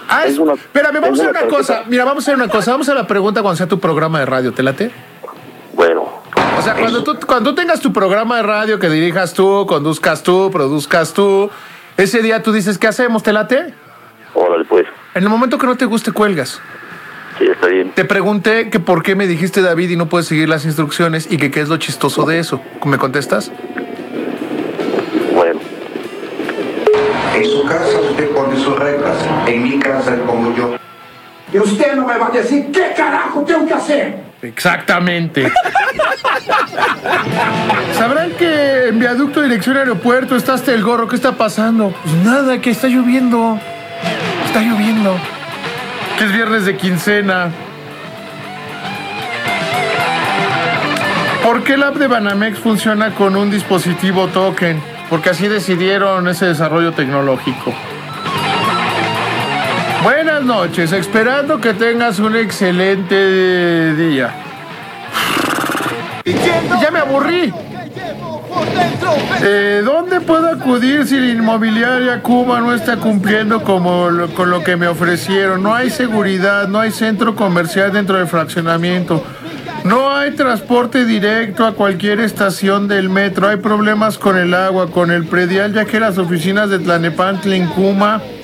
Espérame, vamos a hacer una cosa. Mira, vamos a hacer una cosa. Vamos a la pregunta cuando sea tu programa de radio. ¿Te late? Bueno. O sea, cuando tengas tu programa de radio que dirijas tú, conduzcas tú, produzcas tú, ese día tú dices, ¿qué hacemos? ¿Te late? Órale, pues. En el momento que no te guste, cuelgas. Sí, está bien. Te pregunté que por qué me dijiste David y no puedes seguir las instrucciones y que qué es lo chistoso de eso. ¿Me contestas? Bueno. En su casa usted pone sus reglas, en mi casa es como yo. Y usted no me va a decir qué carajo tengo que hacer. Exactamente. ¿Sabrán que en viaducto dirección aeropuerto está hasta el gorro? ¿Qué está pasando? Pues nada, que está lloviendo. Está lloviendo. Que es viernes de quincena. ¿Por qué la app de Banamex funciona con un dispositivo token? Porque así decidieron ese desarrollo tecnológico. Buenas noches, esperando que tengas un excelente día. Ya me aburrí. ¿Dónde puedo acudir si la inmobiliaria Kuma no está cumpliendo con lo que me ofrecieron? No hay seguridad, no hay centro comercial dentro del fraccionamiento. No hay transporte directo a cualquier estación del metro. Hay problemas con el agua, con el predial, ya que las oficinas de Tlalnepantla en Kuma